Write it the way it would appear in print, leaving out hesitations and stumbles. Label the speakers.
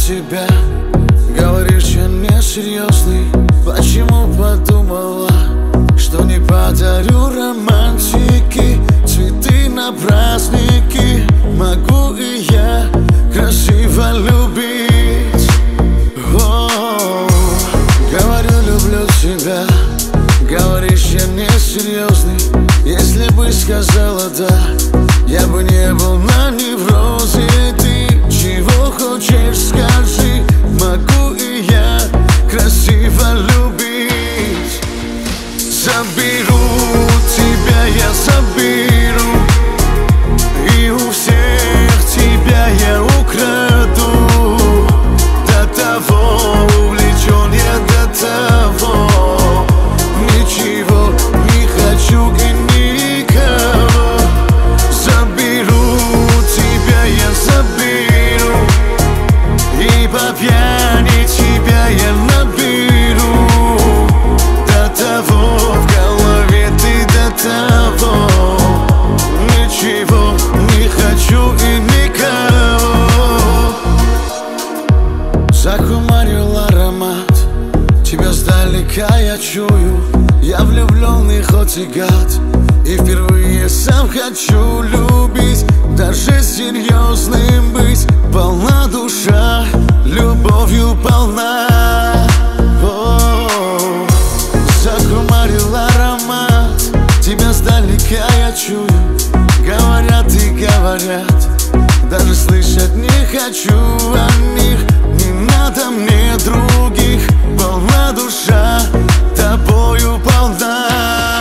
Speaker 1: тебя. Говоришь, я несерьезный. Почему подумала, что не подарю романтики, цветы на праздники? Могу и я красиво любить. Говорю, люблю тебя. Говоришь, я несерьезный. Если бы сказала да, я бы не был на неврозе. Ты чего хочешь, скажи. Могу и я красиво любить. Заберу тебя, я заберу, и у всех тебя я украду. До того увлечен я, до того ничего не хочу и никого. Заберу тебя, я заберу, и по пьяни тебя я наберу. До того в голове ты, до того ничего не хочу и никого. Захумарил аромат тебя сдалека я чую. Я влюбленный, хоть и гад, и впервые сам хочу любить, даже серьезным быть. Полна душа, любовью полна. Захумарил аромат тебя сдалека я чую. Говорят и говорят, даже слышать не хочу о них. Не надо мне других. Полна душа, тобою полна.